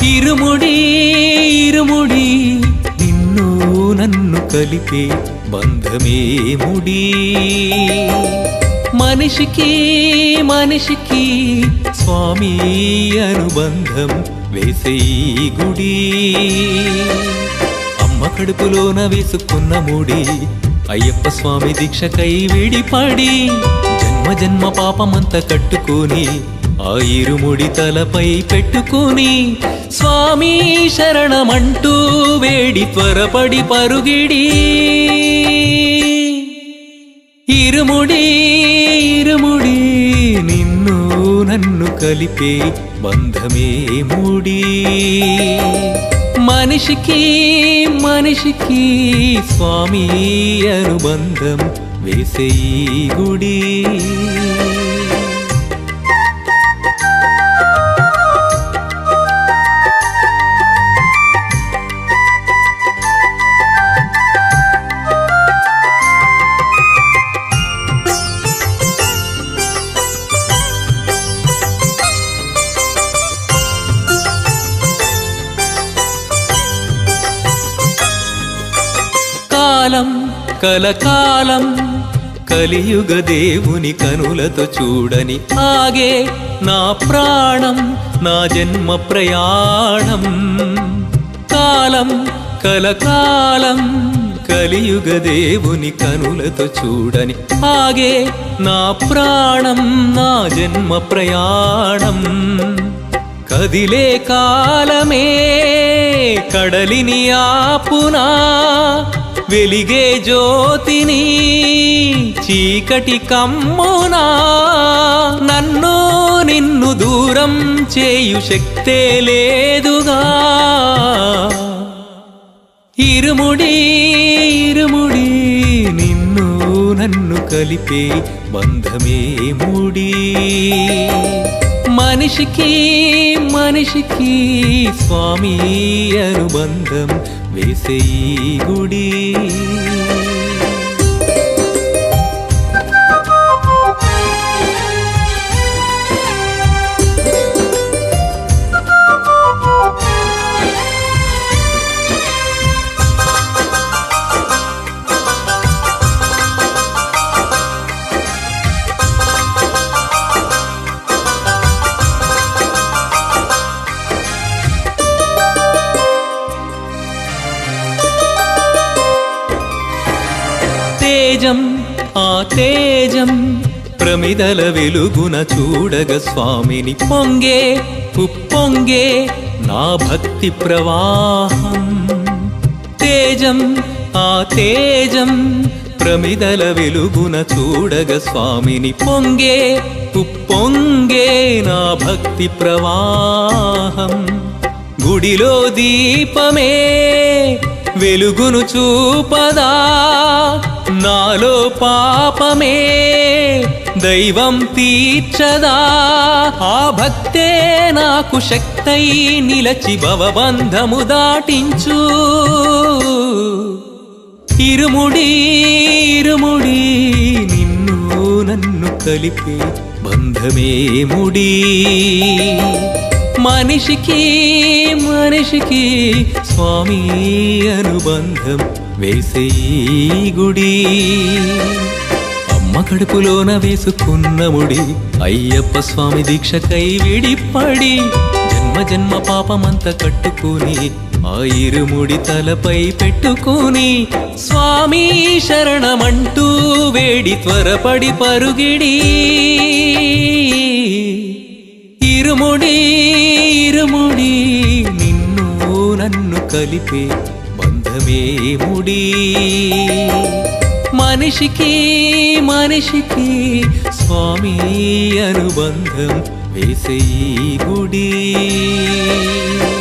ఇరుముడి ఇరుముడి నిన్ను నన్ను కలిపే బంధమే ముడి మనిషికి మనిషికి స్వామి అనుబంధం వేసే ఈ గుడి అమ్మ కడుపులోన వేసుకున్న ముడి అయ్యప్ప స్వామి దీక్షకై విడిపడి జన్మ జన్మ పాపమంత కట్టుకొని ఆ ఇరుముడి తలపై పెట్టుకొని స్వామి శరణమంటూ వేడి త్వరపడి పరుగిడి ఇరుముడి ఇరుముడి నిన్ను నన్ను కలిపే బంధమే ముడి మనిషికి మనిషికి స్వామి అనుబంధం వేసే ఈ గుడి కాలం కలకాలం కలియుగ దేవుని కనులతో చూడని ఆగే నా ప్రాణం నా జన్మ ప్రయాణం కాలం కలకాలం కలియుగ దేవుని కనులతో చూడని ఆగే నా ప్రాణం నా జన్మ ప్రయాణం కదిలే కాలమే కడలిని ఆపునా వెలిగే జ్యోతిని చీకటి కమ్మునా నన్ను నిన్ను దూరం చేయు శక్తే లేదుగా ఇరుముడి ఇరుముడి నిన్ను నన్ను కలిపే బంధమే ముడి మనిషికి మనిషికి స్వామి అనుబంధం వేసే ఈ గుడి తేజం ఆ తేజం ప్రమిదల వెలుగున చూడగ స్వామిని పొంగే ఉప్పొంగే నా భక్తి ప్రవాహం తేజం ఆ తేజం ప్రమిదల వెలుగున చూడగ స్వామిని పొంగే ఉప్పొంగే నా భక్తి ప్రవాహం గుడిలో దీపమే వెలుగును చూపదా నాలో పాపమే దైవం తీర్చదా ఆ భక్తే నాకు శక్తై నిలచి భవబంధము దాటించు ఇరుముడి ఇరుముడి నిన్ను నన్ను కలిపే బంధమే ముడి మనిషికి మనిషికి స్వామి అనుబంధం వేసే ఈ గుడి అమ్మ కడుపులోన వేసుకున్న ముడి అయ్యప్ప స్వామి దీక్షకై విడిపడి జన్మ జన్మ పాపమంత కట్టుకుని ఆ ఇరుముడి తలపై పెట్టుకుని స్వామి శరణమంటూ వేడి త్వరపడి పరుగిడి ఇరుముడి ఇరుముడి నిన్ను నన్ను కలిపే బంధమే ముడి మనిషికి మనిషికి స్వామి అనుబంధం వేసే ఈ గుడి